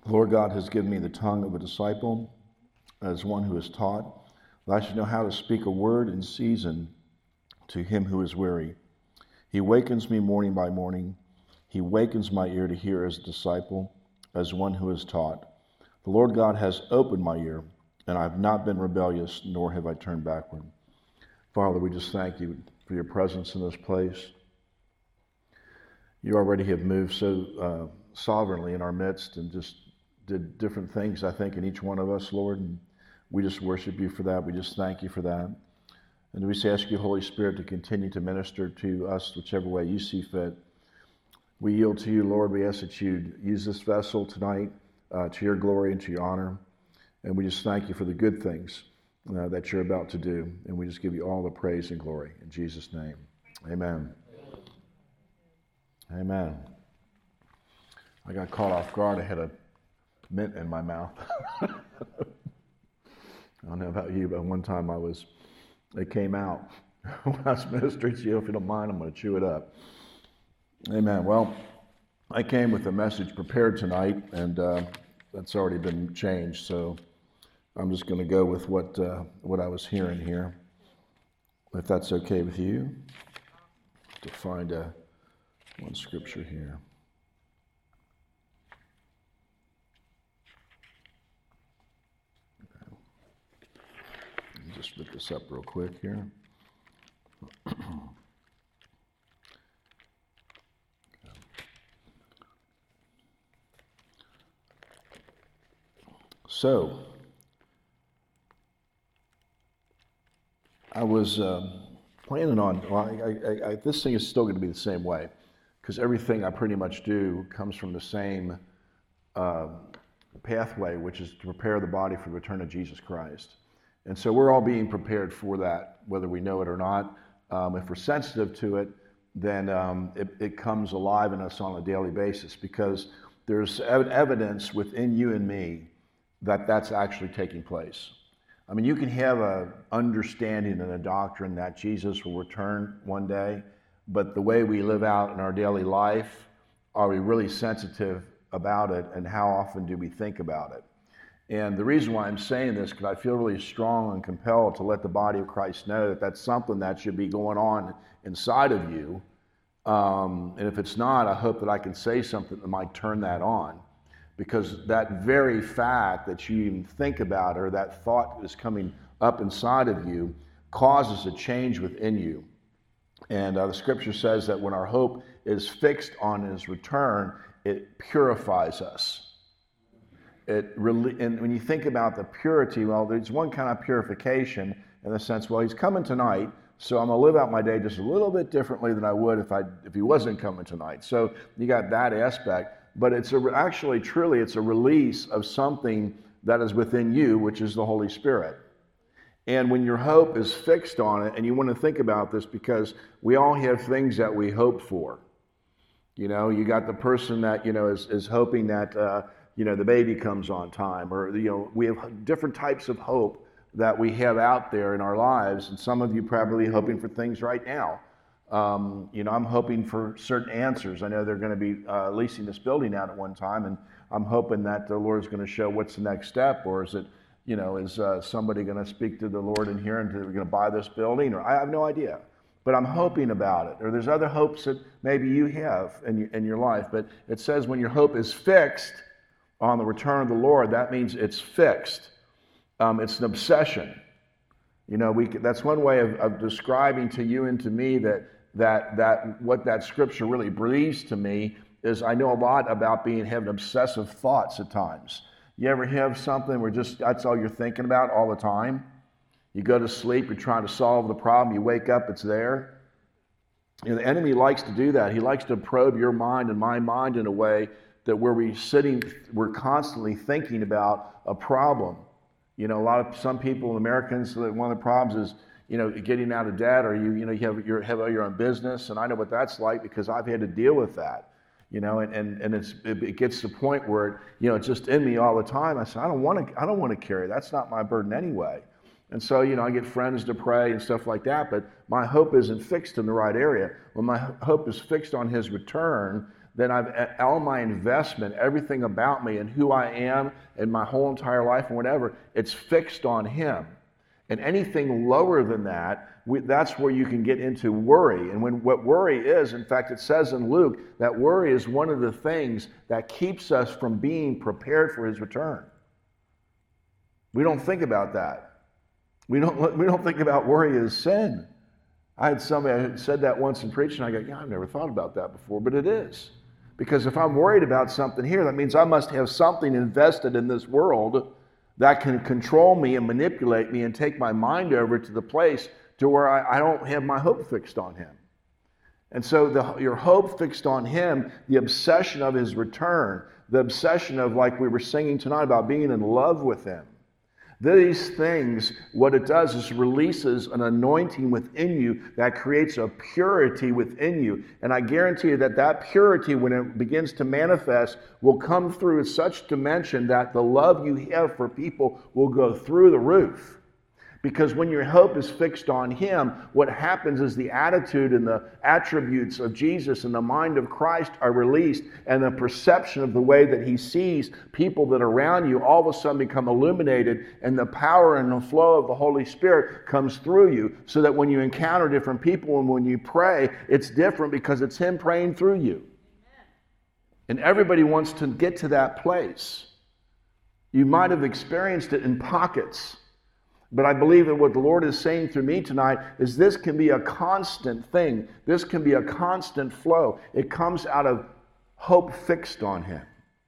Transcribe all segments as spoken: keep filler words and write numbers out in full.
The Lord God has given me the tongue of a disciple, as one who is taught, that I should know how to speak a word in season to him who is weary. He wakens me morning by morning. He wakens my ear to hear as a disciple, as one who is taught. The Lord God has opened my ear, and I have not been rebellious, nor have I turned backward. Father, we just thank you for your presence in this place. You already have moved so uh, sovereignly in our midst and just did different things, I think, in each one of us, Lord. And we just worship you for that. We just thank you for that. And we ask you, Holy Spirit, to continue to minister to us whichever way you see fit. We yield to you, Lord. We ask that you use this vessel tonight uh, to your glory and to your honor. And we just thank you for the good things uh, that you're about to do. And we just give you all the praise and glory. In Jesus' name, amen. Amen. I got caught off guard. I had a mint in my mouth. I don't know about you, but one time I was, it came out. When I was ministering to you, if you don't mind, I'm going to chew it up. Amen. Well, I came with a message prepared tonight, and uh, that's already been changed, so I'm just going to go with what uh, what I was hearing here, if that's okay with you, to find a, one scripture here. Just look this up real quick here. So, I was um, planning on, well, I, I, I, this thing is still going to be the same way, because everything I pretty much do comes from the same uh, pathway, which is to prepare the body for the return of Jesus Christ. And so we're all being prepared for that, whether we know it or not. Um, if we're sensitive to it, then um, it, it comes alive in us on a daily basis, because there's ev- evidence within you and me that that's actually taking place. I mean, you can have an understanding and a doctrine that Jesus will return one day, but the way we live out in our daily life, are we really sensitive about it, and how often do we think about it? And the reason why I'm saying this, because I feel really strong and compelled to let the body of Christ know that that's something that should be going on inside of you. Um, and if it's not, I hope that I can say something that might turn that on. Because that very fact that you even think about, or that thought is coming up inside of you, causes a change within you. And uh, the scripture says that when our hope is fixed on his return, it purifies us. It really, and when you think about the purity, well, there's one kind of purification in the sense, well, he's coming tonight, so I'm going to live out my day just a little bit differently than I would if I if he wasn't coming tonight. So you got that aspect, but it's a, actually, truly, it's a release of something that is within you, which is the Holy Spirit. And when your hope is fixed on it, and you want to think about this, because we all have things that we hope for. You know, you got the person that, you know, is, is hoping that, uh, you know, the baby comes on time, or, you know, we have different types of hope that we have out there in our lives. And some of you probably hoping for things right now. Um, you know, I'm hoping for certain answers. I know they're going to be uh, leasing this building out at one time, and I'm hoping that the Lord is going to show what's the next step, or is it, you know, is uh, somebody going to speak to the Lord in here and we're going to buy this building, or I have no idea. But I'm hoping about it. Or there's other hopes that maybe you have in your, in your life. But it says when your hope is fixed on the return of the Lord, that means it's fixed. Um, it's an obsession. You know, we that's one way of, of describing to you and to me that that that what that scripture really breathes to me is, I know a lot about being having obsessive thoughts at times. You ever have something where just that's all you're thinking about all the time? You go to sleep, you're trying to solve the problem, you wake up, it's there. You know, the enemy likes to do that. He likes to probe your mind and my mind in a way that where we're sitting, we're constantly thinking about a problem. You know, a lot of some people, Americans, one of the problems is, you know, getting out of debt, or you, you know, you have your have your own business, and I know what that's like because I've had to deal with that. You know, and and, and it's it, it gets to the point where it, you know, it's just in me all the time. I said, I don't want to, I don't want to carry. That's not my burden anyway. And so, you know, I get friends to pray and stuff like that, but my hope isn't fixed in the right area. When my hope is fixed on his return, then I've all my investment, everything about me and who I am and my whole entire life and whatever, it's fixed on him. And anything lower than that, we, that's where you can get into worry. And when what worry is, in fact, it says in Luke that worry is one of the things that keeps us from being prepared for his return. We don't think about that. We don't, we don't think about worry as sin. I had somebody, I had said that once in preaching, I go, yeah, I've never thought about that before, but it is. Because if I'm worried about something here, that means I must have something invested in this world that can control me and manipulate me and take my mind over to the place to where I, I don't have my hope fixed on him. And so the, your hope fixed on him, the obsession of his return, the obsession of, like we were singing tonight, about being in love with him. These things, what it does is releases an anointing within you that creates a purity within you. And I guarantee you that that purity, when it begins to manifest, will come through in such dimension that the love you have for people will go through the roof. Because when your hope is fixed on him, what happens is the attitude and the attributes of Jesus and the mind of Christ are released, and the perception of the way that he sees people that are around you all of a sudden become illuminated, and the power and the flow of the Holy Spirit comes through you, so that when you encounter different people and when you pray, it's different because it's him praying through you. And everybody wants to get to that place. You might have experienced it in pockets. But I believe that what the Lord is saying through me tonight is this can be a constant thing. This can be a constant flow. It comes out of hope fixed on him.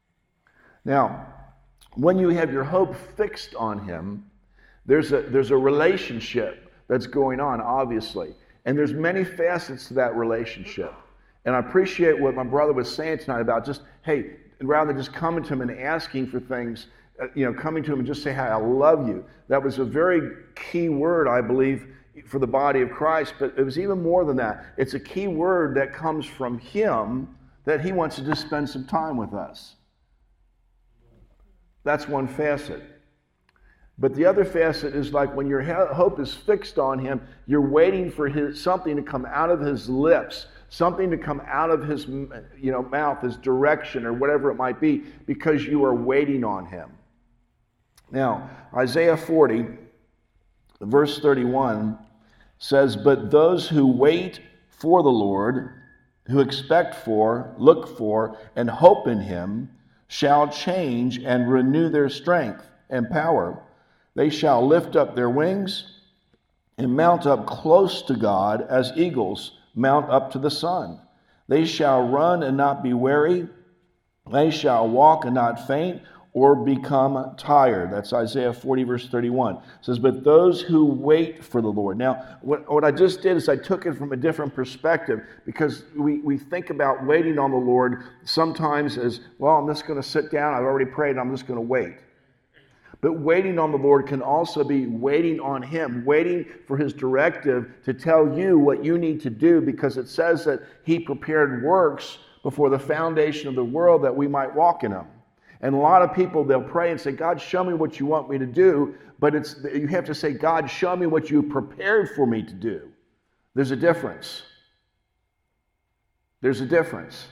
Now, when you have your hope fixed on him, there's a, there's a relationship that's going on, obviously. And there's many facets to that relationship. And I appreciate what my brother was saying tonight about just, hey, rather than just coming to him and asking for things, you know, coming to him and just say, hey, I love you. That was a very key word, I believe, for the body of Christ. But it was even more than that. It's a key word that comes from him, that he wants to just spend some time with us. That's one facet. But the other facet is like when your hope is fixed on him, you're waiting for his something to come out of his lips, something to come out of his you know, mouth, his direction, or whatever it might be, because you are waiting on him. Now, Isaiah forty, verse thirty-one says, but those who wait for the Lord, who expect for, look for, and hope in him, shall change and renew their strength and power. They shall lift up their wings and mount up close to God as eagles mount up to the sun. They shall run and not be weary. They shall walk and not faint or become tired. That's Isaiah forty, verse thirty-one. It says, but those who wait for the Lord. Now, what, what I just did is I took it from a different perspective, because we, we think about waiting on the Lord sometimes as, well, I'm just going to sit down. I've already prayed. I'm just going to wait. But waiting on the Lord can also be waiting on him, waiting for his directive to tell you what you need to do, because it says that he prepared works before the foundation of the world that we might walk in them. And a lot of people, they'll pray and say, God, show me what you want me to do. But it's you have to say, God, show me what you prepared for me to do. There's a difference. There's a difference.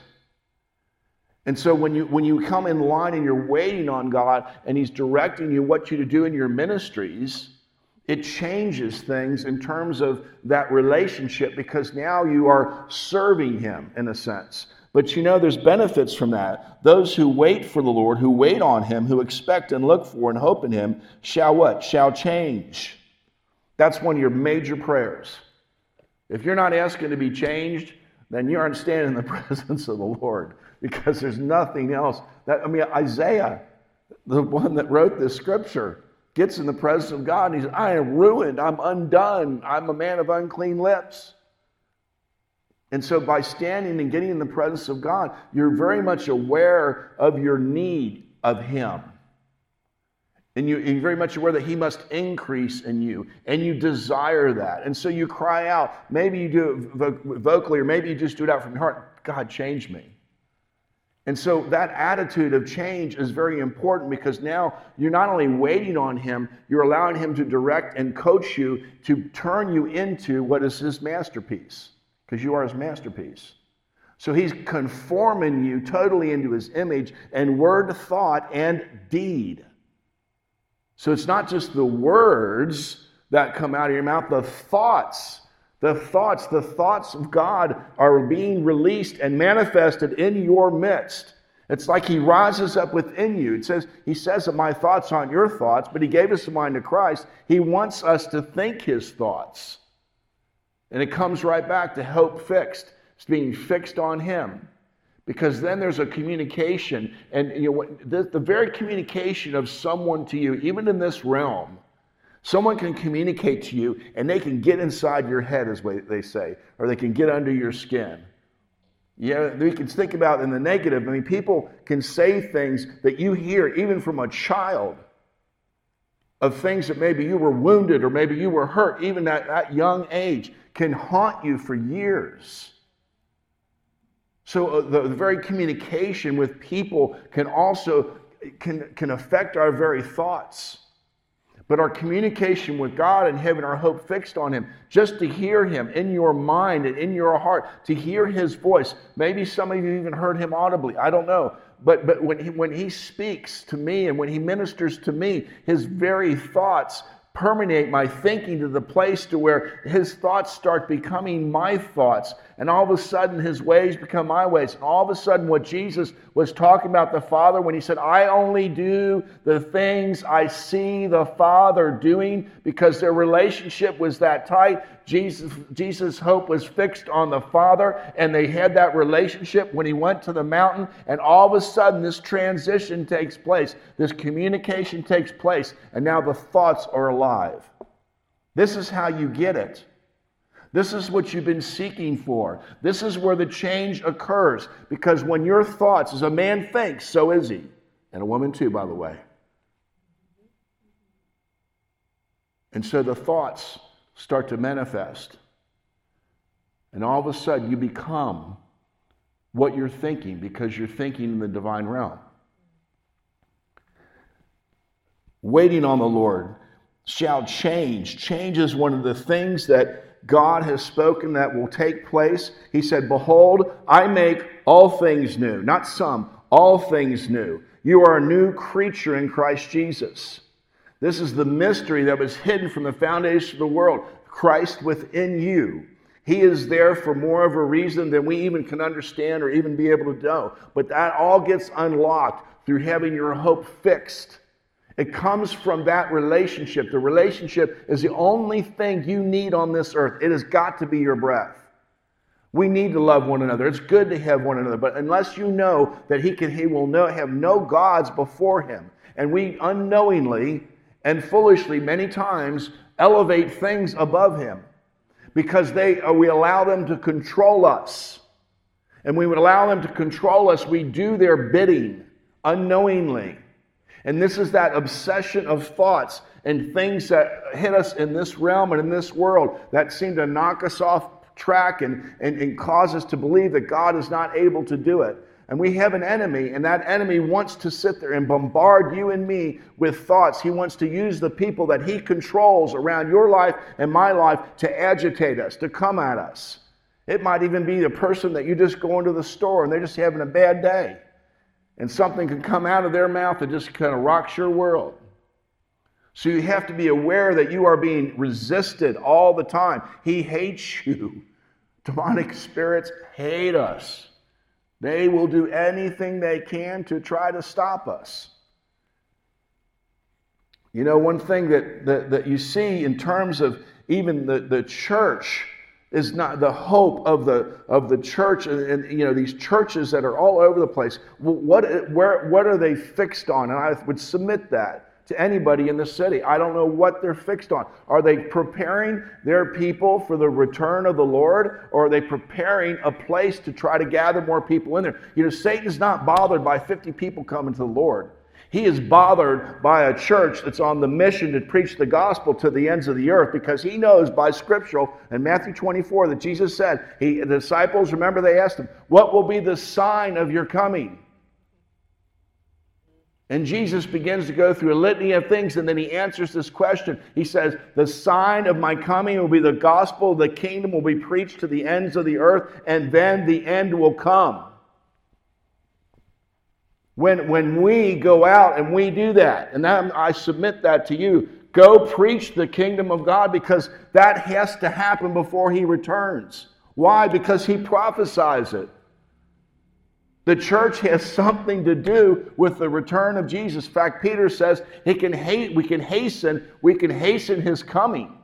And so when you when you come in line and you're waiting on God and he's directing you what you to do in your ministries, it changes things in terms of that relationship, because now you are serving him in a sense. But you know, there's benefits from that. Those who wait for the Lord, who wait on him, who expect and look for and hope in him, shall what? Shall change. That's one of your major prayers. If you're not asking to be changed, then you aren't standing in the presence of the Lord, because there's nothing else. That, I mean, Isaiah, the one that wrote this scripture, gets in the presence of God and he says, I am ruined, I'm undone, I'm a man of unclean lips. And so by standing and getting in the presence of God, you're very much aware of your need of him. And you, you're very much aware that he must increase in you. And you desire that. And so you cry out. Maybe you do it vocally, or maybe you just do it out from your heart. God, change me. And so that attitude of change is very important, because now you're not only waiting on him, you're allowing him to direct and coach you to turn you into what is his masterpiece. Because you are his masterpiece. So he's conforming you totally into his image in word, thought, and deed. So it's not just the words that come out of your mouth, the thoughts. The thoughts, the thoughts of God are being released and manifested in your midst. It's like he rises up within you. It says, he says that my thoughts aren't your thoughts, but he gave us the mind of Christ. He wants us to think his thoughts. And it comes right back to hope fixed. It's being fixed on him. Because then there's a communication. And you know, the, the very communication of someone to you, even in this realm, someone can communicate to you and they can get inside your head, as they say, or they can get under your skin. Yeah, we can think about in the negative. I mean, people can say things that you hear even from a child, of things that maybe you were wounded or maybe you were hurt, even at that young age, can haunt you for years. So uh, the, the very communication with people can also can, can affect our very thoughts. But our communication with God and having our hope fixed on him, just to hear him in your mind and in your heart, to hear his voice. Maybe some of you even heard him audibly. I don't know. But, but when he, when he speaks to me and when he ministers to me, his very thoughts permeate my thinking to the place to where his thoughts start becoming my thoughts. And all of a sudden his ways become my ways. And all of a sudden what Jesus was talking about the Father when he said, I only do the things I see the Father doing, because their relationship was that tight. Jesus, Jesus' hope was fixed on the Father, and they had that relationship when he went to the mountain, and all of a sudden this transition takes place. This communication takes place, and now the thoughts are alive. This is how you get it. This is what you've been seeking for. This is where the change occurs, because when your thoughts, as a man thinks, so is he. And a woman too, by the way. And so the thoughts start to manifest. And all of a sudden you become what you're thinking, because you're thinking in the divine realm. Waiting on the Lord shall change. Change is one of the things that God has spoken that will take place. He said, behold, I make all things new. Not some, all things new. You are a new creature in Christ Jesus. This is the mystery that was hidden from the foundation of the world. Christ within you. He is there for more of a reason than we even can understand or even be able to know. But that all gets unlocked through having your hope fixed. It comes from that relationship. The relationship is the only thing you need on this earth. It has got to be your breath. We need to love one another. It's good to have one another. But unless you know that he can, he will know, have no gods before him. And we unknowingly and foolishly many times elevate things above him, because they uh, we allow them to control us. And we would allow them to control us. We do their bidding unknowingly. And this is that obsession of thoughts and things that hit us in this realm and in this world that seem to knock us off track and, and, and cause us to believe that God is not able to do it. And we have an enemy, and that enemy wants to sit there and bombard you and me with thoughts. He wants to use the people that he controls around your life and my life to agitate us, to come at us. It might even be the person that you just go into the store and they're just having a bad day. And something can come out of their mouth that just kind of rocks your world. So you have to be aware that you are being resisted all the time. He hates you. Demonic spirits hate us. They will do anything they can to try to stop us. You know, one thing that, that, that you see in terms of even the, the church is not the hope of the of the church, and, and you know, these churches that are all over the place. What where what are they fixed on? And I would submit that to anybody in the city. I don't know what they're fixed on. Are they preparing their people for the return of the Lord, or are they preparing a place to try to gather more people in there? You know, Satan's not bothered by fifty people coming to the Lord. He is bothered by a church that's on the mission to preach the gospel to the ends of the earth, because he knows by scriptural in Matthew twenty-four that Jesus said, he, the disciples, remember, they asked him, what will be the sign of your coming? And Jesus begins to go through a litany of things, and then he answers this question. He says, the sign of my coming will be the gospel, the kingdom will be preached to the ends of the earth, and then the end will come. When, when we go out and we do that, and that, I submit that to you, go preach the kingdom of God, because that has to happen before he returns. Why? Because he prophesies it. The church has something to do with the return of Jesus. In fact, Peter says he can hate, we can hasten, we can hasten his coming.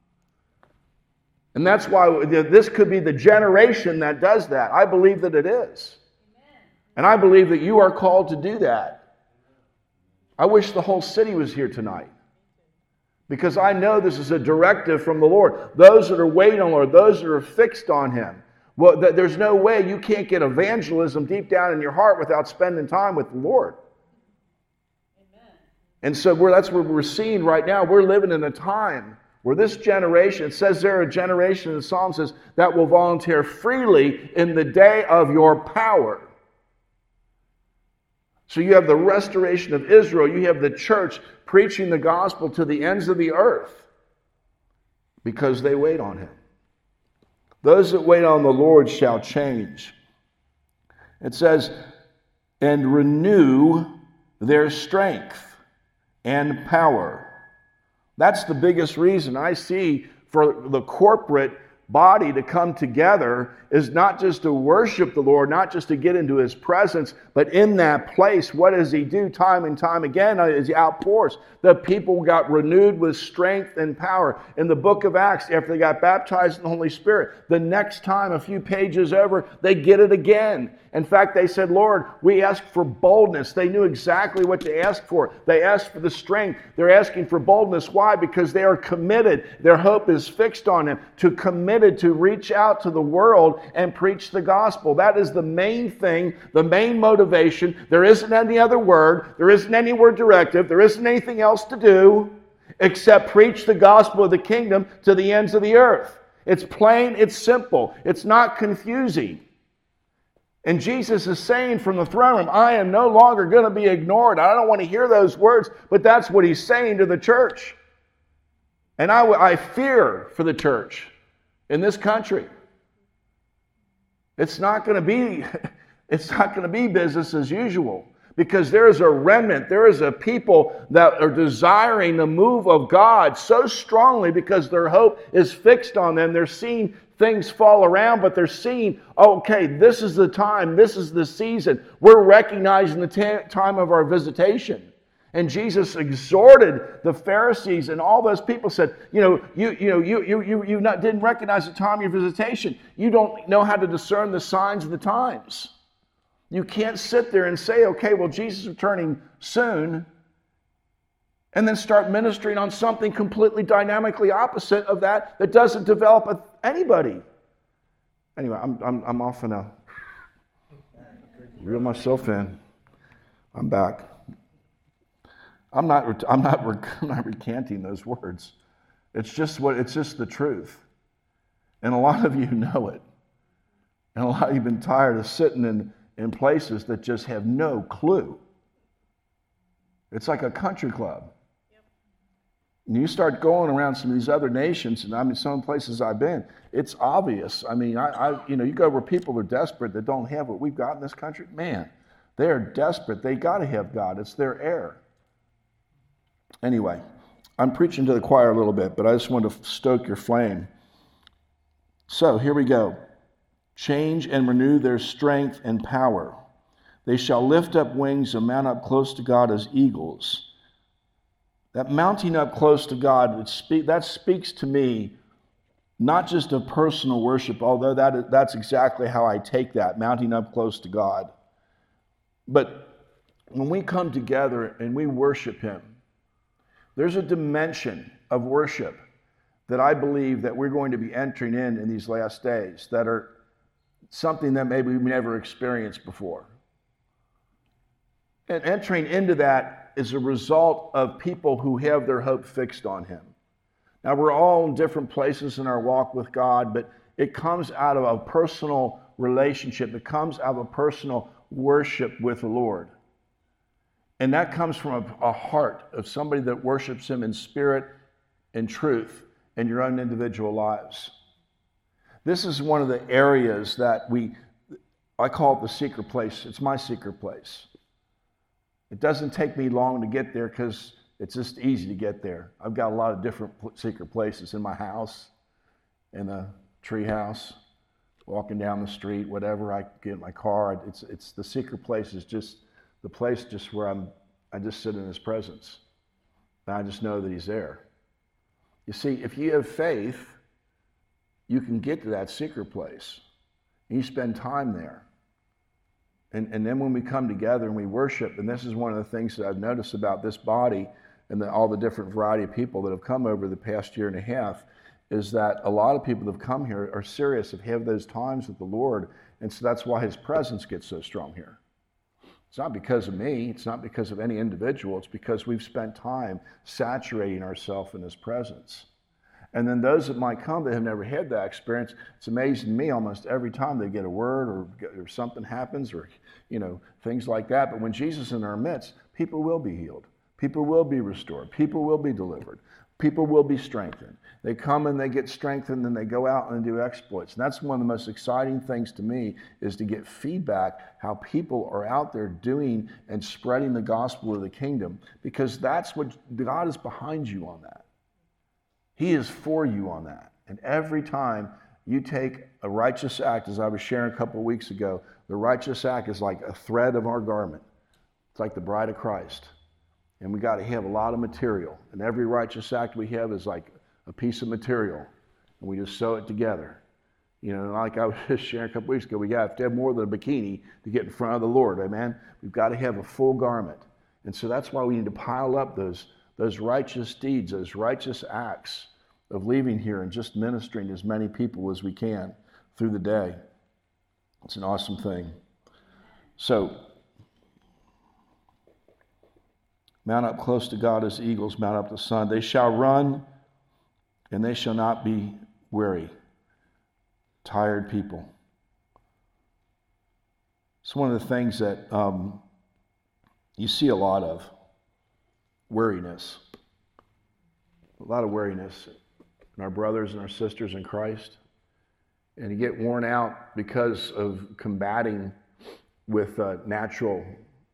And that's why this could be the generation that does that. I believe that it is. And I believe that you are called to do that. I wish the whole city was here tonight, because I know this is a directive from the Lord. Those that are waiting on the Lord, those that are fixed on him. Well, there's no way you can't get evangelism deep down in your heart without spending time with the Lord. Amen. And so we're, that's what we're seeing right now. We're living in a time where this generation, it says there a generation in the Psalm says, that will volunteer freely in the day of your power. So you have the restoration of Israel. You have the church preaching the gospel to the ends of the earth because they wait on him. Those that wait on the Lord shall change. It says, and renew their strength and power. That's the biggest reason I see for the corporate body to come together, is not just to worship the Lord, not just to get into his presence, but in that place, what does he do time and time again as he outpours? The people got renewed with strength and power. In the book of Acts, after they got baptized in the Holy Spirit, the next time, a few pages over, they get it again. In fact, they said, Lord, we ask for boldness. They knew exactly what to ask for. They asked for the strength. They're asking for boldness. Why? Because they are committed. Their hope is fixed on him, to committed to reach out to the world and preach the gospel. That is the main thing, the main motivation. There isn't any other word. There isn't any word directive. There isn't anything else to do except preach the gospel of the kingdom to the ends of the earth. It's plain, it's simple, it's not confusing. And Jesus is saying from the throne room, I am no longer going to be ignored. I don't want to hear those words, but that's what he's saying to the church. And I, I fear for the church in this country. It's not going to be, it's not going to be business as usual, because there is a remnant, there is a people that are desiring the move of God so strongly because their hope is fixed on them. They're seeing things fall around, but they're seeing, okay, this is the time, this is the season. We're recognizing the t- time of our visitation. And Jesus exhorted the Pharisees and all those people, said, you know, you you know you you you you not, didn't recognize the time of your visitation. You don't know how to discern the signs of the times. You can't sit there and say, okay, well, Jesus is returning soon, and then start ministering on something completely dynamically opposite of that that doesn't develop with anybody. Anyway, I'm I'm I'm off now. Reel myself in. I'm back. I'm not I'm not I'm not recanting those words. It's just what it's just the truth. And a lot of you know it. And a lot of you have been tired of sitting in, in places that just have no clue. It's like a country club. And you start going around some of these other nations, and I mean, some places I've been, it's obvious. I mean, I, I, you know, you go where people are desperate that don't have what we've got in this country. Man, they are desperate. They got to have God. It's their air. Anyway, I'm preaching to the choir a little bit, but I just want to stoke your flame. So here we go. Change and renew their strength and power. They shall lift up wings and mount up close to God as eagles. That mounting up close to God, that speaks to me not just of personal worship, although that is, that's exactly how I take that, mounting up close to God. But when we come together and we worship him, there's a dimension of worship that I believe that we're going to be entering in in these last days that are something that maybe we've never experienced before. And entering into that is a result of people who have their hope fixed on him. Now, we're all in different places in our walk with God, but it comes out of a personal relationship. It comes out of a personal worship with the Lord. And that comes from a, a heart of somebody that worships him in spirit and truth in your own individual lives. This is one of the areas that we, I call it the secret place. It's my secret place. It doesn't take me long to get there because it's just easy to get there. I've got a lot of different secret places in my house, in the tree house, walking down the street, whatever. I get in my car. It's it's the secret place is just the place just where I'm. I just sit in his presence, and I just know that he's there. You see, if you have faith, you can get to that secret place. And you spend time there. And, and then when we come together and we worship, and this is one of the things that I've noticed about this body and the, all the different variety of people that have come over the past year and a half, is that a lot of people that have come here are serious, have had those times with the Lord, and so that's why his presence gets so strong here. It's not because of me, it's not because of any individual, it's because we've spent time saturating ourselves in his presence. And then those that might come that have never had that experience, it's amazing to me almost every time they get a word or, or something happens or, you know, things like that. But when Jesus is in our midst, people will be healed. People will be restored. People will be delivered. People will be strengthened. They come and they get strengthened and they go out and do exploits. And that's one of the most exciting things to me is to get feedback how people are out there doing and spreading the gospel of the kingdom, because that's what God is behind you on that. He is for you on that. And every time you take a righteous act, as I was sharing a couple of weeks ago, the righteous act is like a thread of our garment. It's like the bride of Christ. And we got to have a lot of material. And every righteous act we have is like a piece of material. And we just sew it together. You know, like I was just sharing a couple of weeks ago, we have to have more than a bikini to get in front of the Lord. Amen? We've got to have a full garment. And so that's why we need to pile up those those righteous deeds, those righteous acts of leaving here and just ministering to as many people as we can through the day. It's an awesome thing. So, mount up close to God as eagles mount up the sun. They shall run and they shall not be weary. Tired people. It's one of the things that um, you see a lot of. Weariness. A lot of weariness in our brothers and our sisters in Christ. And you get worn out because of combating with uh, natural,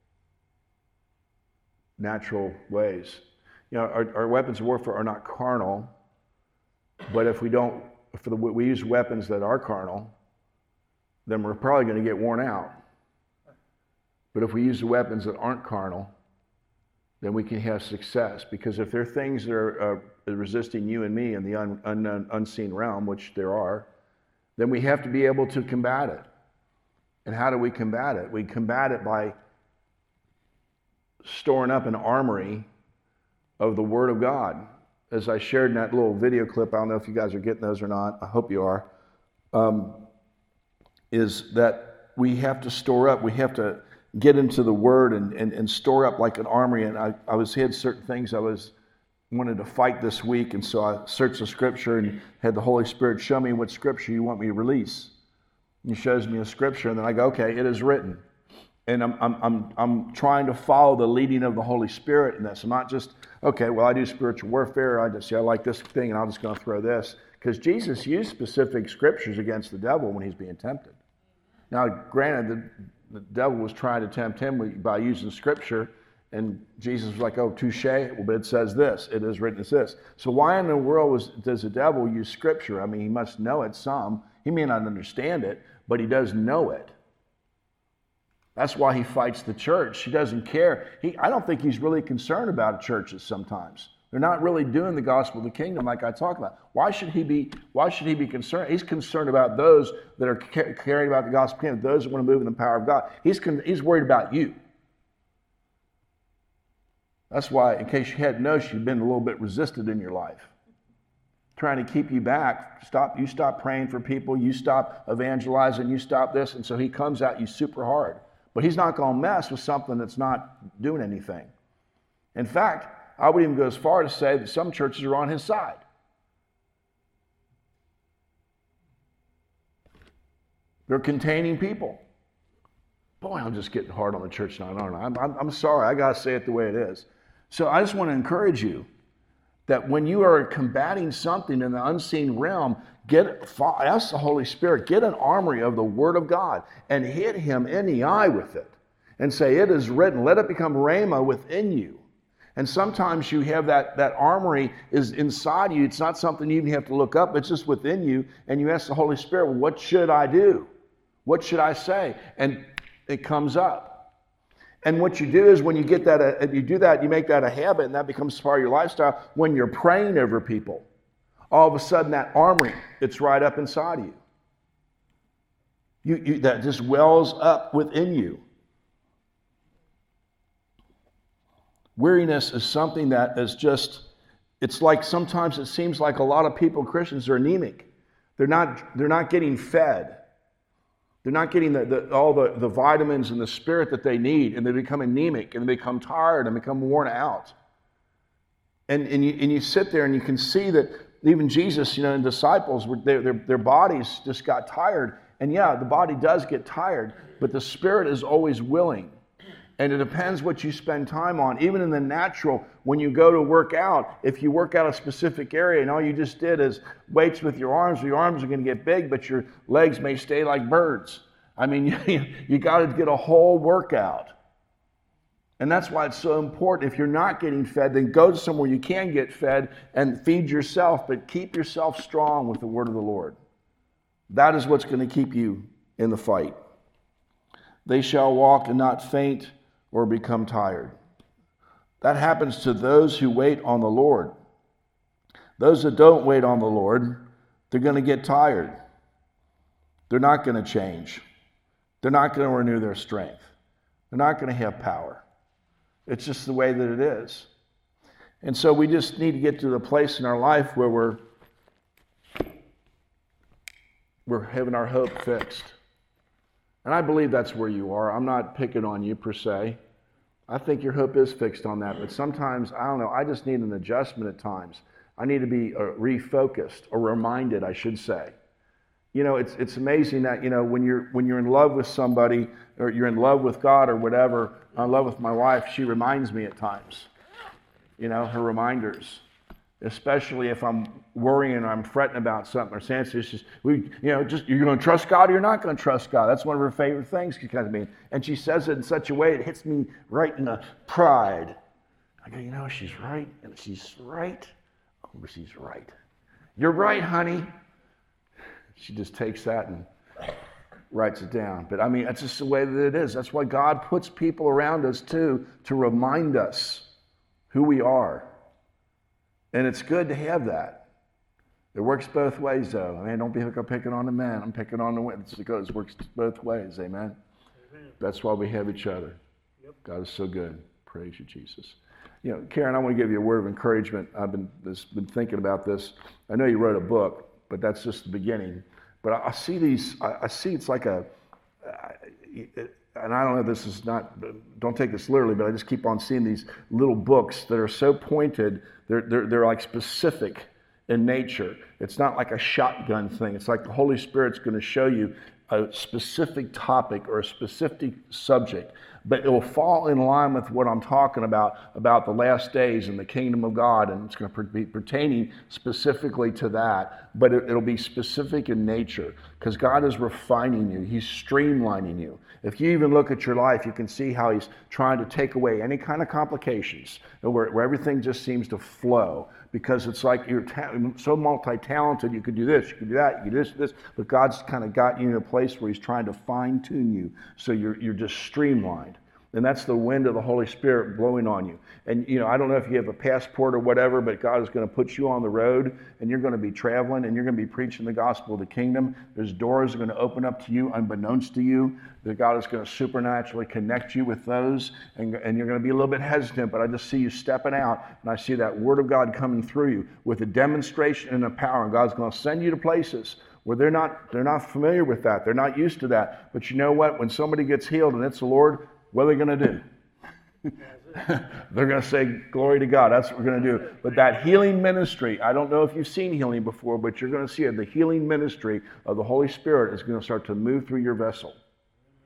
natural ways. You know, our, our weapons of warfare are not carnal, but if we don't, if the, we use weapons that are carnal, then we're probably going to get worn out. But if we use the weapons that aren't carnal, then we can have success. Because if there are things that are uh, resisting you and me in the un, unknown, unseen realm, which there are, then we have to be able to combat it. And how do we combat it? We combat it by storing up an armory of the Word of God. As I shared in that little video clip, I don't know if you guys are getting those or not, I hope you are, um, is that we have to store up, we have to get into the Word and, and, and store up like an armory. And I, I was had certain things I was wanted to fight this week, and so I searched the Scripture and had the Holy Spirit show me what Scripture you want me to release. And He shows me a Scripture, and then I go, okay, it is written. And I'm I'm I'm I'm trying to follow the leading of the Holy Spirit in this. I'm not just, okay, well, I do spiritual warfare. I just, yeah, I like this thing, and I'm just going to throw this. Because Jesus used specific Scriptures against the devil when he's being tempted. Now, granted, the The devil was trying to tempt him by using Scripture, and Jesus was like, oh, touche, well, but it says this, it is written as this. So why in the world was, does the devil use Scripture? I mean, he must know it some. He may not understand it, but he does know it. That's why he fights the church. He doesn't care. He, I don't think he's really concerned about churches sometimes. They're not really doing the gospel of the kingdom like I talk about. Why should he be, why should he be concerned? He's concerned about those that are caring about the gospel of the kingdom, those that want to move in the power of God. He's, con, he's worried about you. That's why, in case you hadn't noticed, you've been a little bit resisted in your life. Trying to keep you back. Stop. You stop praying for people. You stop evangelizing. You stop this. And so he comes at you super hard. But he's not going to mess with something that's not doing anything. In fact, I would even go as far to say that some churches are on his side. They're containing people. Boy, I'm just getting hard on the church now. I don't know. I'm, I'm, I'm sorry. I got to say it the way it is. So I just want to encourage you that when you are combating something in the unseen realm, get ask the Holy Spirit, get an armory of the Word of God and hit him in the eye with it and say, it is written, let it become rhema within you. And sometimes you have that, that armory is inside you. It's not something you even have to look up. It's just within you. And you ask the Holy Spirit, well, what should I do? What should I say? And it comes up. And what you do is when you get that, uh, you do that, you make that a habit, and that becomes part of your lifestyle. When you're praying over people, all of a sudden that armory, it's right up inside of you. You, you that just wells up within you. Weariness is something that is just, it's like sometimes it seems like a lot of people, Christians, are anemic. They're not, they're not getting fed. They're not getting the, the, all the, the vitamins and the spirit that they need, and they become anemic, and they become tired, and become worn out. And, and, you, and you sit there, and you can see that even Jesus, you know, and disciples, their, their, their bodies just got tired. And yeah, the body does get tired, but the spirit is always willing. And it depends what you spend time on. Even in the natural, when you go to work out, if you work out a specific area and all you just did is weights with your arms, your arms are going to get big, but your legs may stay like birds. I mean, you, you got to get a whole workout. And that's why it's so important. If you're not getting fed, then go to somewhere you can get fed and feed yourself, but keep yourself strong with the word of the Lord. That is what's going to keep you in the fight. They shall walk and not faint or become tired. That happens to those who wait on the Lord. Those that don't wait on the Lord, they're going to get tired. They're not going to change. They're not going to renew their strength. They're not going to have power. It's just the way that it is. And so we just need to get to the place in our life where we're, we're having our hope fixed. And I believe that's where you are. I'm not picking on you per se. I think your hope is fixed on that. But sometimes, I don't know, I just need an adjustment at times. I need to be uh, refocused or reminded, I should say. You know, it's it's amazing that, you know, when you're when you're in love with somebody or you're in love with God or whatever, I'm in love with my wife, she reminds me at times. You know, her reminders. Especially if I'm worrying or I'm fretting about something, or Sansa says, "We, you know, just you're going to trust God or you're not going to trust God." That's one of her favorite things. Kind of mean, and she says it in such a way it hits me right in the pride. I go, you know, she's right, and she's right. Oh, she's right. You're right, honey. She just takes that and writes it down. But I mean, that's just the way that it is. That's why God puts people around us too to remind us who we are. And it's good to have that. It works both ways, though. I mean, don't be picking on the man. I'm picking on the women. It goes, it works both ways. Amen? Amen. That's why we have each other. Yep. God is so good. Praise you, Jesus. You know, Karen, I want to give you a word of encouragement. I've been this, been thinking about this. I know you wrote a book, but that's just the beginning. But I, I see these. I, I see it's like a. I, it, and I don't know, this is not, don't take this literally, but I just keep on seeing these little books that are so pointed, they're, they're, they're like specific in nature. It's not like a shotgun thing. It's like the Holy Spirit's going to show you a specific topic or a specific subject, but it will fall in line with what I'm talking about, about the last days and the kingdom of God, and it's going to be pertaining specifically to that, but it, it'll be specific in nature, because God is refining you. He's streamlining you. If you even look at your life, you can see how he's trying to take away any kind of complications, where, where everything just seems to flow, because it's like you're ta- so multi-talented, you could do this, you could do that, you could do this, this, but God's kind of got you in a place where he's trying to fine-tune you, so you're you're just streamlined. And that's the wind of the Holy Spirit blowing on you. And, you know, I don't know if you have a passport or whatever, but God is going to put you on the road, and you're going to be traveling, and you're going to be preaching the gospel of the kingdom. There's doors that are going to open up to you unbeknownst to you, that God is going to supernaturally connect you with those, and, and you're going to be a little bit hesitant, but I just see you stepping out, and I see that word of God coming through you with a demonstration and a power, and God's going to send you to places where they're not, they're not familiar with that. They're not used to that. But you know what? When somebody gets healed and it's the Lord, what are they going to do? They're going to say, glory to God. That's what we're going to do. But that healing ministry, I don't know if you've seen healing before, but you're going to see it. The healing ministry of the Holy Spirit is going to start to move through your vessel.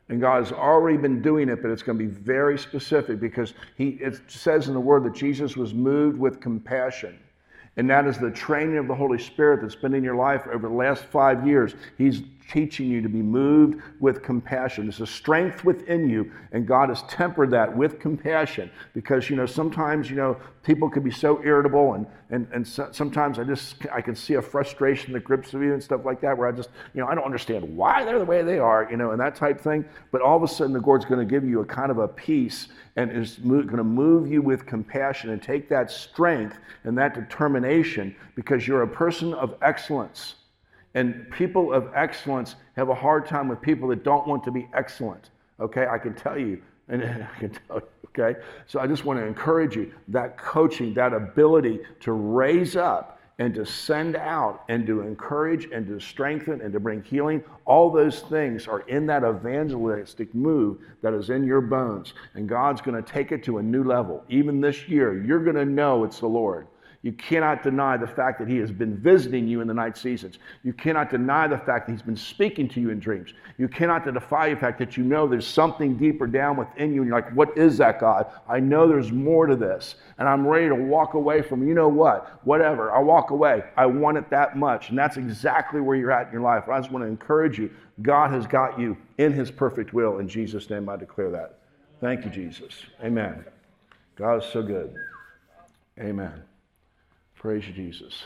And God has already been doing it, but it's going to be very specific because he, it says in the Word that Jesus was moved with compassion. And that is the training of the Holy Spirit that's been in your life over the last five years. He's teaching you to be moved with compassion. There's a strength within you, and God has tempered that with compassion. Because, you know, sometimes, you know, people can be so irritable, and and and so, sometimes I just, I can see a frustration that grips you and stuff like that, where I just, you know, I don't understand why they're the way they are, you know, and that type thing. But all of a sudden, the Lord's going to give you a kind of a peace, and is going to move you with compassion and take that strength and that determination, because you're a person of excellence. And people of excellence have a hard time with people that don't want to be excellent. Okay, I can tell you, and I can tell you, okay? So I just want to encourage you, that coaching, that ability to raise up and to send out and to encourage and to strengthen and to bring healing, all those things are in that evangelistic move that is in your bones. And God's going to take it to a new level. Even this year, you're going to know it's the Lord. You cannot deny the fact that he has been visiting you in the night seasons. You cannot deny the fact that he's been speaking to you in dreams. You cannot defy the fact that you know there's something deeper down within you, and you're like, what is that, God? I know there's more to this, and I'm ready to walk away from, you know what, whatever. I'll walk away. I want it that much, and that's exactly where you're at in your life. I just want to encourage you. God has got you in his perfect will. In Jesus' name, I declare that. Thank you, Jesus. Amen. God is so good. Amen. Praise you, Jesus.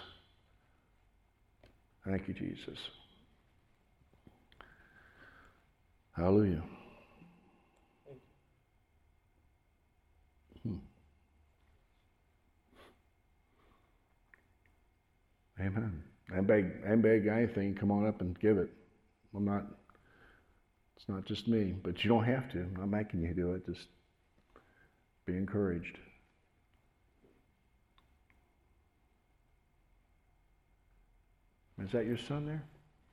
Thank you, Jesus. Hallelujah. Hmm. Amen. I beg, I beg anything, come on up and give it. I'm not, it's not just me, but you don't have to. I'm not making you do it. Just be encouraged. Is that your son there?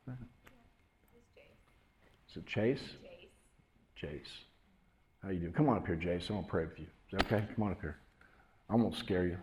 Is it Chase? Chase. Chase. How you doing? Come on up here, Chase. I want to pray with you. Is that okay? Come on up here. I won't scare you.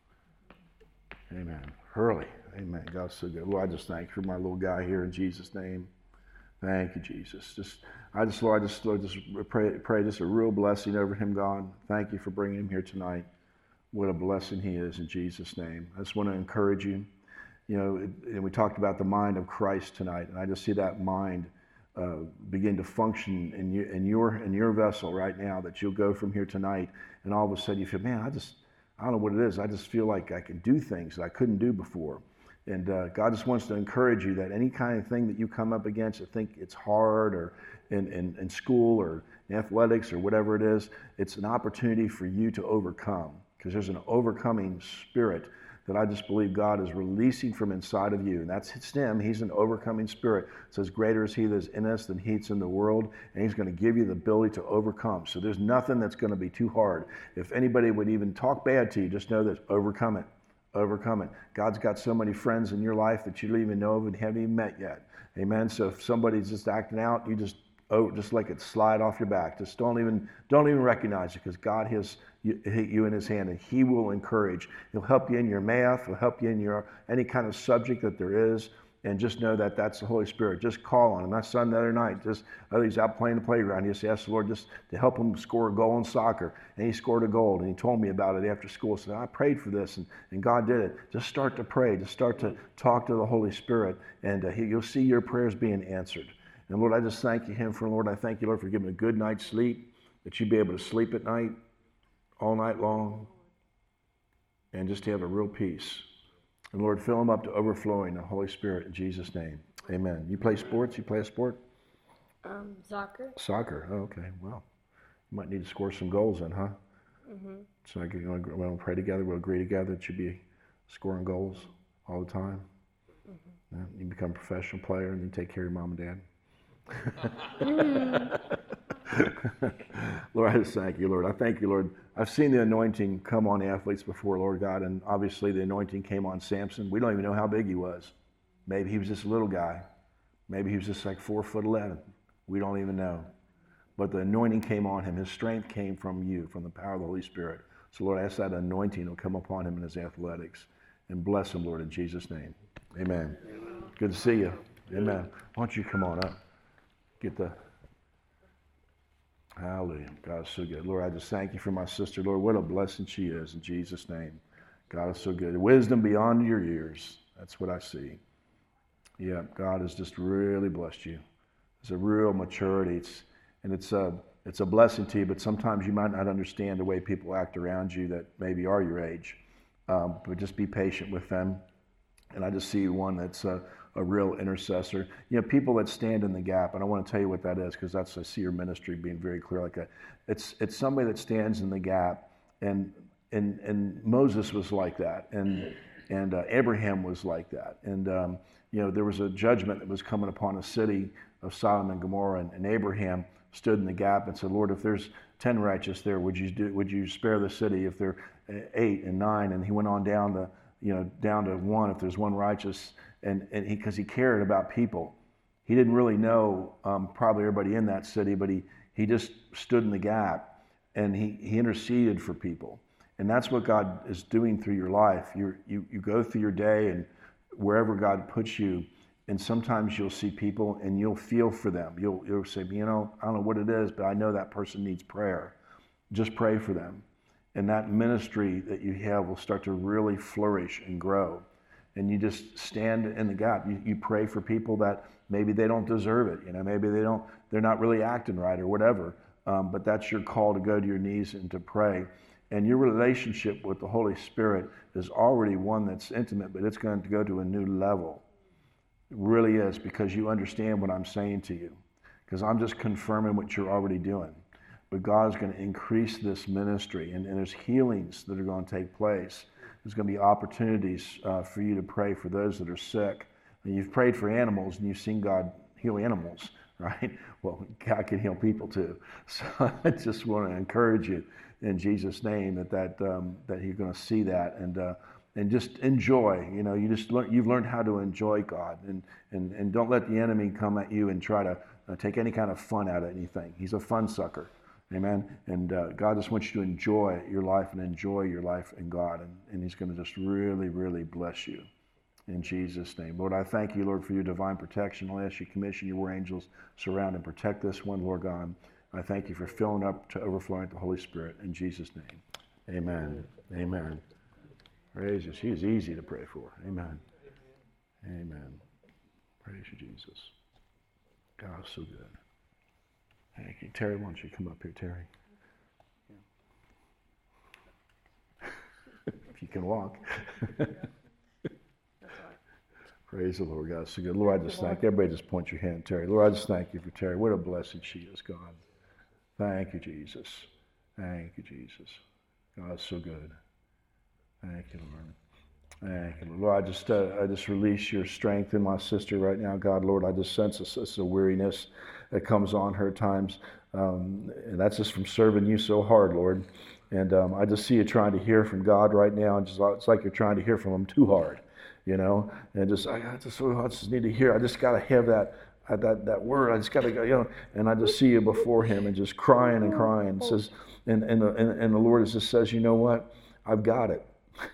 Amen. Hurley. Amen. God's so good. Lord, I just thank you for my little guy here in Jesus' name. Thank you, Jesus. Just, I just, Lord, I just, Lord, just pray, pray just a real blessing over him, God. Thank you for bringing him here tonight. What a blessing he is in Jesus' name. I just want to encourage you. You know, and we talked about the mind of Christ tonight, and I just see that mind uh, begin to function in, you, in your in your vessel right now. That you'll go from here tonight, and all of a sudden you feel, man, I just, I don't know what it is. I just feel like I can do things that I couldn't do before. And uh, God just wants to encourage you that any kind of thing that you come up against, or think it's hard, or in, in, in school or in athletics or whatever it is, it's an opportunity for you to overcome, because there's an overcoming spirit that I just believe God is releasing from inside of you. And that's him. He's an overcoming spirit. It says, greater is he that is in us than he that's in the world. And he's going to give you the ability to overcome. So there's nothing that's going to be too hard. If anybody would even talk bad to you, just know that overcome it. Overcome it. God's got so many friends in your life that you don't even know of and haven't even met yet. Amen. So if somebody's just acting out, you just oh, just let it slide off your back. Just don't even don't even recognize it, because God has you, you in his hand, and he will encourage. He'll help you in your math. He'll help you in your any kind of subject that there is. And just know that that's the Holy Spirit. Just call on him. My son the other night, just oh, he's out playing the playground. He just asked the Lord just to help him score a goal in soccer. And he scored a goal. And he told me about it after school. He said, I prayed for this, and, and God did it. Just start to pray. Just start to talk to the Holy Spirit, and uh, he, you'll see your prayers being answered. And Lord, I just thank you him for, Lord, I thank you, Lord, for giving a good night's sleep, that you be able to sleep at night, all night long, and just to have a real peace. And Lord, fill them up to overflowing the Holy Spirit in Jesus' name. Amen. You play sports? You play a sport? Um, soccer. Soccer. Oh, okay. Well, you might need to score some goals then, huh? Mm-hmm. So I can, we'll pray together. We'll agree together that you be scoring goals all the time. Mm-hmm. Yeah, you become a professional player, and you take care of your mom and dad. Lord, I just thank you, Lord. I thank you, Lord. I've seen the anointing come on athletes before, Lord God, and obviously the anointing came on Samson. We don't even know how big he was. Maybe he was just a little guy. Maybe he was just like four foot eleven. We don't even know. But the anointing came on him. His strength came from you, from the power of the Holy Spirit. So, Lord, I ask that anointing will come upon him in his athletics. And bless him, Lord, in Jesus' name. Amen. Good to see you. Amen. Why don't you come on up? Get the Hallelujah. God is so good. Lord, I just thank you for my sister. Lord, what a blessing she is in Jesus' name. God is so good. Wisdom beyond your years. That's what I see. Yeah, God has just really blessed you. It's a real maturity. It's, and it's a, it's a blessing to you, but sometimes you might not understand the way people act around you that maybe are your age. Um, but just be patient with them. And I just see one that's a, a real intercessor. You know, people that stand in the gap, and I want to tell you what that is, because that's, I see your ministry being very clear like that. It's, it's somebody that stands in the gap, and, and, and Moses was like that, and, and uh, Abraham was like that. And, um, you know, there was a judgment that was coming upon a city of Sodom and Gomorrah, and, and Abraham stood in the gap and said, Lord, if there's ten righteous there, would you do, would you spare the city if there are eight and nine? And he went on down the, you know, down to one if there's one righteous, and, and he, because he cared about people. He didn't really know um, probably everybody in that city, but he, he just stood in the gap, and he, he interceded for people. And that's what God is doing through your life. You're, you you go through your day and wherever God puts you, and sometimes you'll see people and you'll feel for them. You'll, you'll say, you know, I don't know what it is, but I know that person needs prayer. Just pray for them. And that ministry that you have will start to really flourish and grow. And you just stand in the gap. You, you pray for people that maybe they don't deserve it. You know, maybe they don't, they're not really acting right or whatever. Um, but that's your call to go to your knees and to pray. And your relationship with the Holy Spirit is already one that's intimate, but it's going to go to a new level. It really is, because you understand what I'm saying to you. Because I'm just confirming what you're already doing. But God is going to increase this ministry, and, and there's healings that are going to take place. There's going to be opportunities uh, for you to pray for those that are sick. And you've prayed for animals, and you've seen God heal animals, right? Well, God can heal people too. So I just want to encourage you in Jesus' name that that um, that you're going to see that, and uh, and just enjoy. You know, you just learn, you've learned how to enjoy God, and and and don't let the enemy come at you and try to uh, take any kind of fun out of anything. He's a fun sucker. Amen. And uh, God just wants you to enjoy your life and enjoy your life in God. And, and he's going to just really, really bless you in Jesus' name. Lord, I thank you, Lord, for your divine protection. I'll ask you to commission your war angels, surround and protect this one, Lord God. I thank you for filling up to overflowing with the Holy Spirit in Jesus' name. Amen. Amen. Praise you. She is easy to pray for. Amen. Amen. Praise you, Jesus. God is so good. Thank you. Terry, why don't you come up here, Terry? If you can walk. Praise the Lord, God. So good. Lord, I just thank you. Everybody just point your hand, Terry. Lord, I just thank you for Terry. What a blessing she is, God. Thank you, Jesus. Thank you, Jesus. God is so good. Thank you, Lord. Thank you, Lord. Lord, I just, uh, I just release your strength in my sister right now, God. Lord, I just sense a, a weariness that comes on her at times. Um, and that's just from serving you so hard, Lord. And um, I just see you trying to hear from God right now. And just, it's like you're trying to hear from him too hard, you know. And just, I, I just, I just need to hear. I just got to have that, uh, that, that word. I just got to go, you know. And I just see you before him and just crying and crying. And says, and and the, and, and the Lord just says, you know what? I've got it.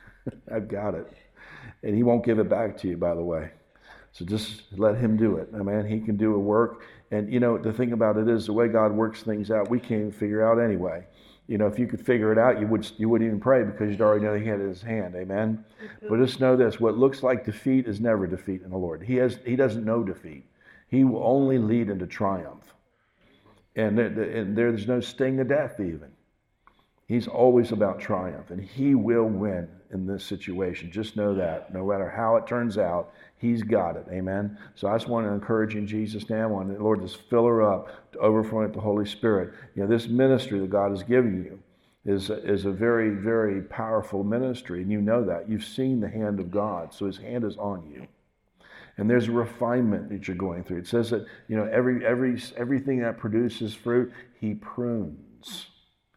I've got it. And he won't give it back to you, by the way. So just let him do it. I mean, he can do a work. And, you know, the thing about it is the way God works things out, we can't even figure out anyway. You know, if you could figure it out, you, would, you wouldn't even pray because you'd already know he had it in his hand. Amen? But just know this. What looks like defeat is never defeat in the Lord. He has. He doesn't know defeat. He will only lead into triumph. And, there, and there's no sting to death even. He's always about triumph, and he will win in this situation. Just know that. No matter how it turns out, he's got it. Amen? So I just want to encourage you in Jesus' name. I want the Lord just fill her up to overflow with the Holy Spirit. You know, this ministry that God has given you is, is a very, very powerful ministry, and you know that. You've seen the hand of God, so his hand is on you. And there's a refinement that you're going through. It says that, you know, every every everything that produces fruit, he prunes.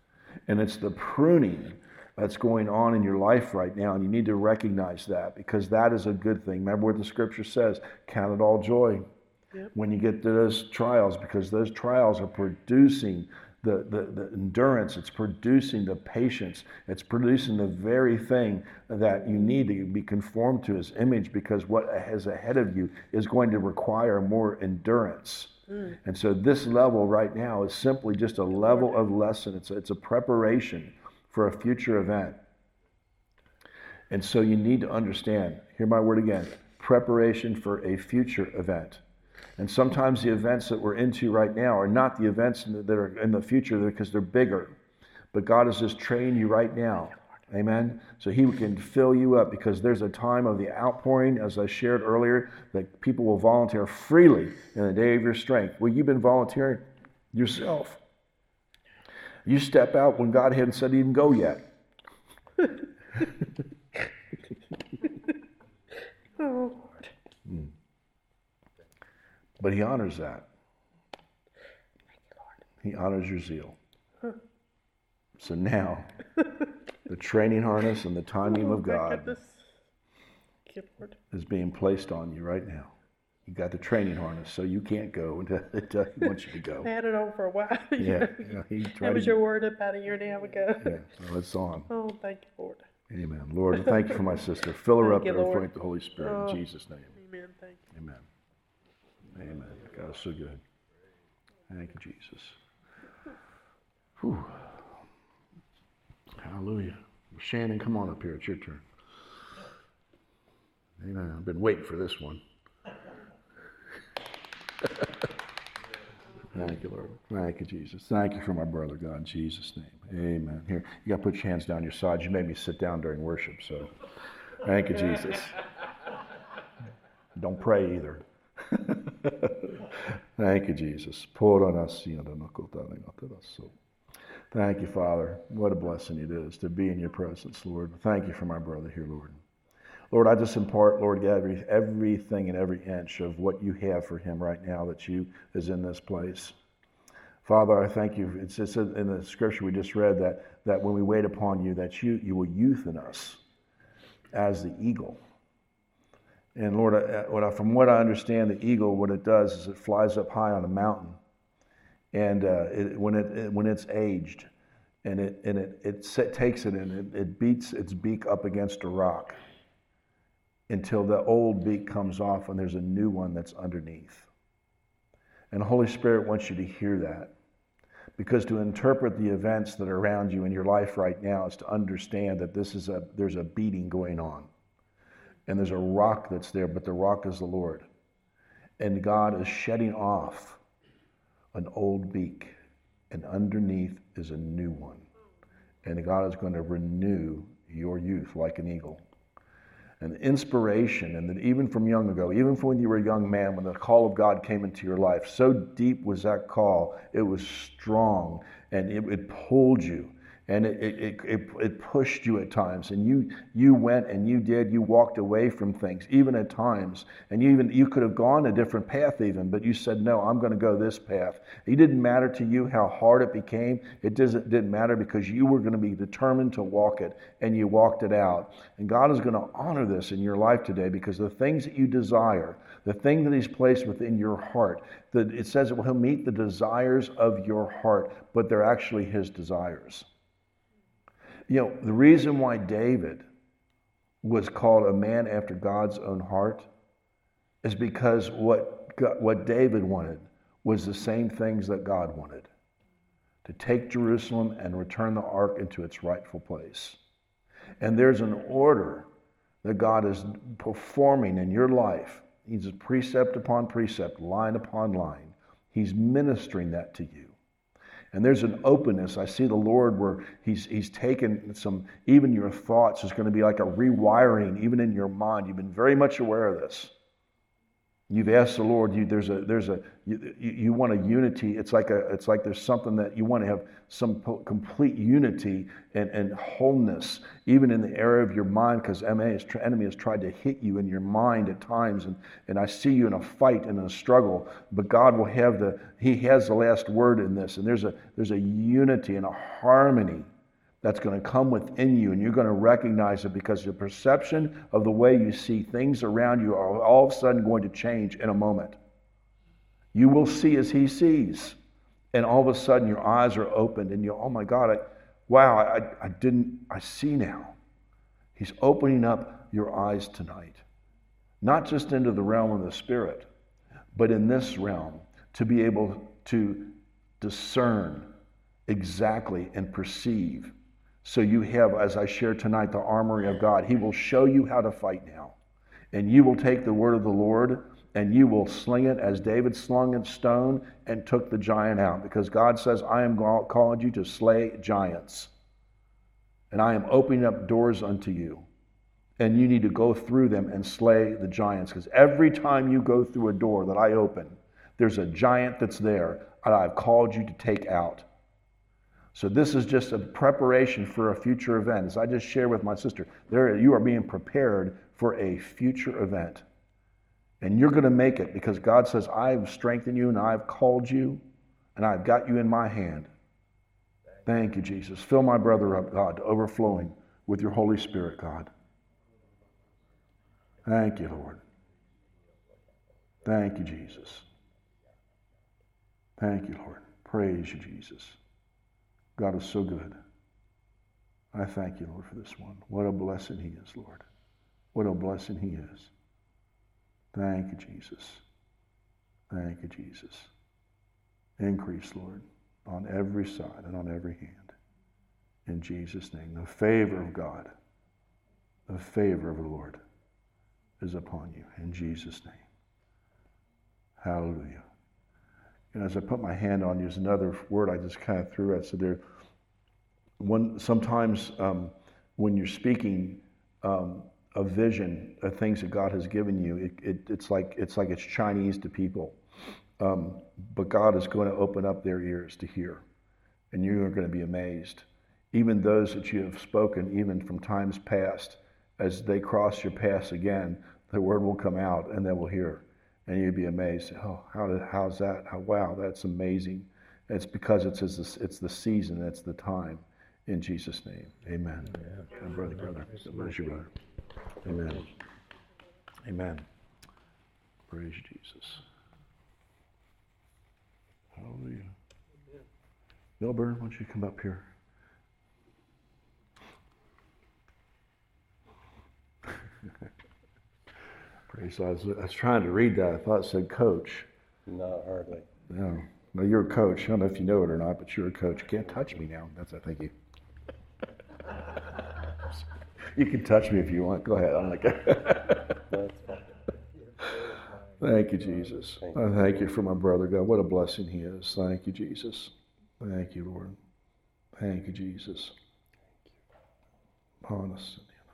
And it's the pruning that's going on in your life right now, and you need to recognize that, because that is a good thing. Remember what the scripture says, count it all joy yep. when you get to those trials, because those trials are producing the, the, the endurance, it's producing the patience, it's producing the very thing that you need to be conformed to his image, because what is ahead of you is going to require more endurance. Mm. And so this level right now is simply just a level of lesson. It's a, it's a preparation for a future event. And so you need to understand, hear my word again, preparation for a future event. And sometimes the events that we're into right now are not the events that are in the future because they're bigger. But God is just training you right now. Amen? So he can fill you up because there's a time of the outpouring, as I shared earlier, that people will volunteer freely in the day of your strength. Well, you've been volunteering yourself. You step out when God hadn't said even go yet. Oh, Lord. Mm. But he honors that. He honors your zeal. Huh. So now, the training harness and the timing Oh, of my God goodness. Thank you, Lord. is being placed on you right now. You got the training harness, so you can't go until until he wants you to go. I had it on for a while. Yeah, yeah, he tried That was to. your word about a year and a half ago. Yeah, well, it's on. Oh, thank you, Lord. Amen. Lord, thank you for my sister. Fill her Thank up you, there Lord. with the Holy Spirit Oh. in Jesus' name. Amen. Thank you. Amen. Amen. God is so good. Thank you, Jesus. Whew. Hallelujah. Shannon, come on up here. It's your turn. Amen. I've been waiting for this one. Thank you, Lord. Thank you, Jesus. Thank you for my brother, God, in Jesus' name. Amen. Here, you got to put your hands down your sides. You made me sit down during worship, so thank you, Jesus. Don't pray either. Thank you, Jesus. Thank you, Father. What a blessing it is to be in your presence, Lord. Thank you for my brother here, Lord. Lord, I just impart, Lord, every, everything and every inch of what you have for him right now that you is in this place. Father, I thank you. It's just in the scripture we just read that, that when we wait upon you, that you, you will youth in us as the eagle. And Lord, I, what I, from what I understand, the eagle, what it does is it flies up high on a mountain. And uh, it, when, it, it, when it's aged, and it, and it, it set, takes it and it, it beats its beak up against a rock until the old beak comes off and there's a new one that's underneath. And the Holy Spirit wants you to hear that. Because to interpret the events that are around you in your life right now is to understand that this is a there's a beating going on. And there's a rock that's there, but the rock is the Lord. And God is shedding off an old beak, and underneath is a new one. And God is going to renew your youth like an eagle. And the inspiration, and that even from young ago, even from when you were a young man, when the call of God came into your life, so deep was that call, it was strong, and it, it pulled you, and it, it, it, it pushed you at times, and you you went and you did, you walked away from things, even at times, and you even you could have gone a different path even, but you said, no, I'm going to go this path. It didn't matter to you how hard it became. It doesn't, didn't matter because you were going to be determined to walk it, and you walked it out. And God is going to honor this in your life today because the things that you desire, the thing that he's placed within your heart, that it says that he'll meet the desires of your heart, but they're actually his desires. You know, the reason why David was called a man after God's own heart is because what God, what David wanted was the same things that God wanted. To take Jerusalem and return the ark into its rightful place. And there's an order that God is performing in your life. He's precept upon precept, line upon line. He's ministering that to you. And there's an openness. I see the Lord where he's he's taken some, even your thoughts is going to be like a rewiring, even in your mind. You've been very much aware of this. You've asked the Lord, you, there's a, there's a, you, you want a unity. It's like a, it's like there's something that you want to have some complete unity and, and wholeness, even in the area of your mind, because the enemy has tried to hit you in your mind at times. And, and I see you in a fight and in a struggle, but God will have the, he has the last word in this. And there's a, there's a unity and a harmony that's going to come within you, and you're going to recognize it because your perception of the way you see things around you are all of a sudden going to change in a moment. You will see as he sees, and all of a sudden your eyes are opened, and you, oh my God, I, wow, I, I didn't, I see now. He's opening up your eyes tonight, not just into the realm of the Spirit, but in this realm, to be able to discern exactly and perceive. So you have, as I shared tonight, the armory of God. He will show you how to fight now. And you will take the word of the Lord and you will sling it as David slung a stone and took the giant out. Because God says, I am calling you to slay giants. And I am opening up doors unto you. And you need to go through them and slay the giants. Because every time you go through a door that I open, there's a giant that's there that I've called you to take out. So this is just a preparation for a future event. As I just shared with my sister, there you are being prepared for a future event. And you're going to make it because God says, I've strengthened you and I've called you and I've got you in my hand. Thank you, Jesus. Fill my brother up, God, to overflowing with your Holy Spirit, God. Thank you, Lord. Thank you, Jesus. Thank you, Lord. Praise you, Jesus. God is so good. I thank you, Lord, for this one. What a blessing he is, Lord. What a blessing he is. Thank you, Jesus. Thank you, Jesus. Increase, Lord, on every side and on every hand. In Jesus' name, the favor of God, the favor of the Lord is upon you. In Jesus' name. Hallelujah. And as I put my hand on you, there's another word I just kind of threw at. So there, one sometimes um, when you're speaking um, a vision of things that God has given you, it, it, it's like it's like it's Chinese to people. Um, but God is going to open up their ears to hear, and you are going to be amazed. Even those that you have spoken, even from times past, as they cross your paths again, the word will come out, and they will hear. And you'd be amazed. Oh, how did, how's that? How, wow, that's amazing. It's because it's, it's, it's the season, it's the time. In Jesus' name, amen. Yeah. Brother, brother, bless you, brother. Amen. Amen. Praise Jesus. Hallelujah. Milburn, why don't you come up here? Praise God. I was, I was trying to read that. I thought it said coach. No, hardly. No. No, you're a coach. I don't know if you know it or not, but you're a coach. You can't touch me now. That's it. Thank you. You can touch me if you want. Go ahead. I'm like, That's fine. thank you, Jesus. Thank I thank you for my brother, God. What a blessing he is. Thank you, Jesus. Thank you, Lord. Thank you, Jesus. Upon us.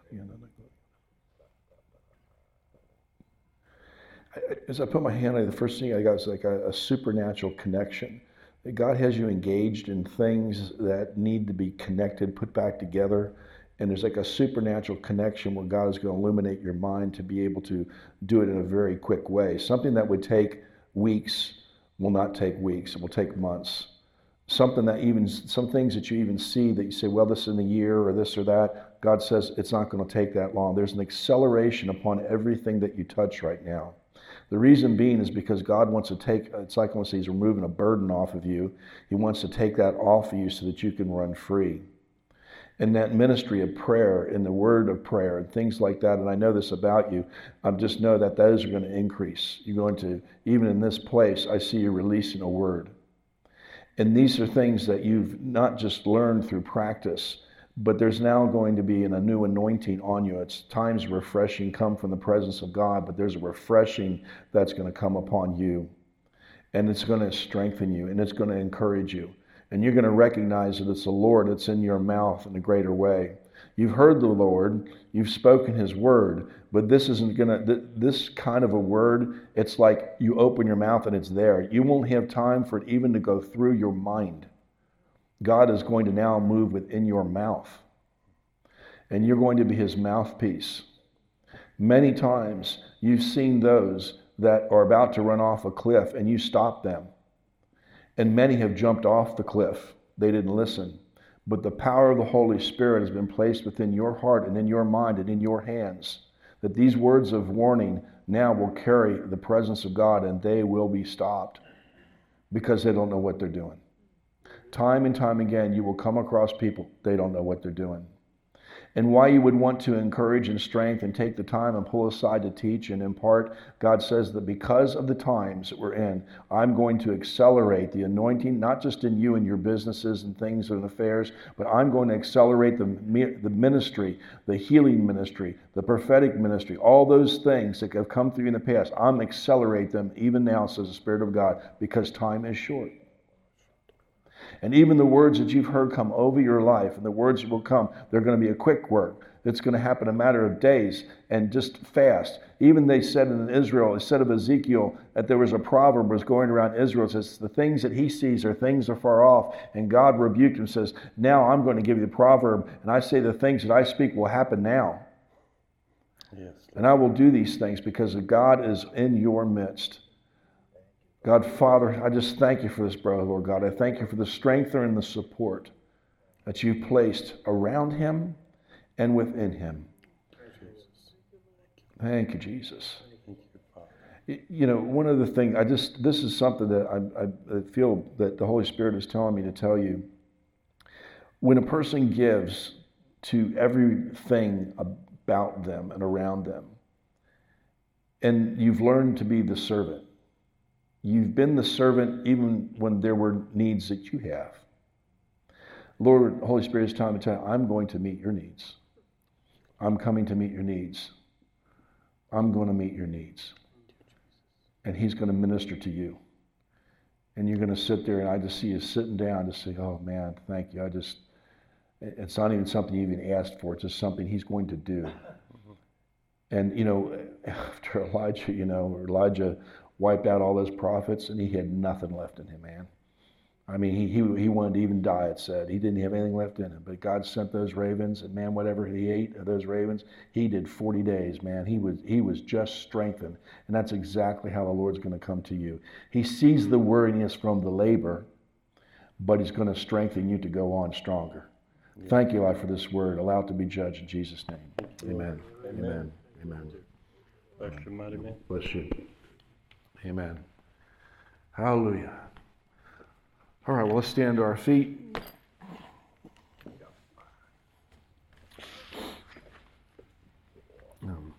As I put my hand on it, the first thing I got is like a, a supernatural connection. That God has you engaged in things that need to be connected, put back together. And there's like a supernatural connection where God is going to illuminate your mind to be able to do it in a very quick way. Something that would take weeks will not take weeks. It will take months. Something that even, some things that you even see that you say, well, this is in a year or this or that, God says it's not going to take that long. There's an acceleration upon everything that you touch right now. The reason being is because God wants to take, it's like almost He's removing a burden off of you. He wants to take that off of you so that you can run free. And that ministry of prayer and the word of prayer and things like that, and I know this about you, I just know that those are going to increase. You're going to, even in this place, I see you releasing a word. And these are things that you've not just learned through practice, but there's now going to be an, a new anointing on you. It's times of refreshing come from the presence of God, but there's a refreshing that's going to come upon you. And it's going to strengthen you, and it's going to encourage you. And you're going to recognize that it's the Lord that's in your mouth in a greater way. You've heard the Lord, you've spoken His word, but this isn't going to, this kind of a word, it's like you open your mouth and it's there. You won't have time for it even to go through your mind. God is going to now move within your mouth. And you're going to be His mouthpiece. Many times you've seen those that are about to run off a cliff and you stop them. And many have jumped off the cliff. They didn't listen. But the power of the Holy Spirit has been placed within your heart and in your mind and in your hands. That these words of warning now will carry the presence of God and they will be stopped because they don't know what they're doing. Time and time again, you will come across people, they don't know what they're doing. and why you would want to encourage and strengthen and take the time and pull aside to teach and impart. God says that because of the times that we're in, I'm going to accelerate the anointing, not just in you and your businesses and things and affairs, but I'm going to accelerate the, the ministry, the healing ministry, the prophetic ministry, all those things that have come through in the past. I'm accelerate them even now, says the Spirit of God, because time is short. And even the words that you've heard come over your life and the words that will come, they're going to be a quick work. It's going to happen in a matter of days and just fast. Even they said in Israel, instead of Ezekiel, that there was a proverb was going around Israel. It says, the things that he sees are things are far off. And God rebuked him and says, now I'm going to give you the proverb. And I say the things that I speak will happen now. Yes. And I will do these things because God is in your midst. God, Father, I just thank you for this brother, Lord God. I thank you for the strength and the support that you've placed around him and within him. Thank you, Jesus. You know, one of the things, I just, this is something that I, I feel that the Holy Spirit is telling me to tell you. When a person gives to everything about them and around them, and you've learned to be the servant, you've been the servant even when there were needs that you have. Lord, Holy Spirit is telling me to tell you, I'm going to meet your needs. I'm coming to meet your needs. I'm going to meet your needs. And he's going to minister to you. And you're going to sit there, and I just see you sitting down to say, oh man, thank you. I just, it's not even something you even asked for. It's just something he's going to do. And, you know, after Elijah, you know, Elijah wiped out all those prophets, and he had nothing left in him, man. I mean, he, he he wanted to even die, it said. He didn't have anything left in him. But God sent those ravens, and man, whatever he ate of those ravens, he did forty days, man. He was he was just strengthened. And that's exactly how the Lord's going to come to you. He sees the weariness from the labor, but he's going to strengthen you to go on stronger. Yeah. Thank you, Lord, for this word. Allow it to be judged in Jesus' name. Amen. Amen. Amen. Amen. Bless you, mighty man. Bless you. Amen. Hallelujah. All right, well, let's stand to our feet. Um,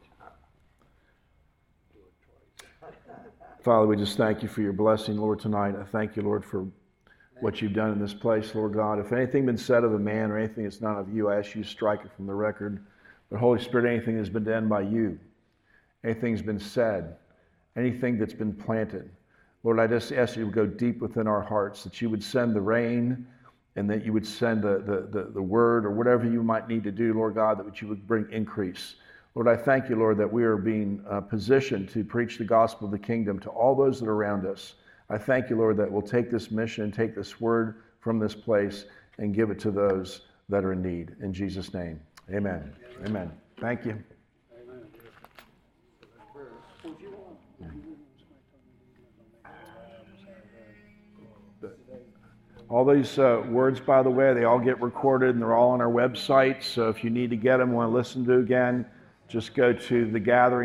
Father, we just thank you for your blessing, Lord, tonight. I thank you, Lord, for what you've done in this place, Lord God. If anything been said of a man or anything that's not of you, I ask you to strike it from the record. But Holy Spirit, anything that's been done by you, anything's been said, anything that's been planted, Lord, I just ask you to go deep within our hearts, that you would send the rain and that you would send the, the, the, the word or whatever you might need to do, Lord God, that you would bring increase. Lord, I thank you, Lord, that we are being uh, positioned to preach the gospel of the kingdom to all those that are around us. I thank you, Lord, that we'll take this mission, take this word from this place and give it to those that are in need. In Jesus' name, amen. Amen. Thank you. All these uh, words, by the way, they all get recorded and they're all on our website. So if you need to get them, want to listen to again, just go to the gathering.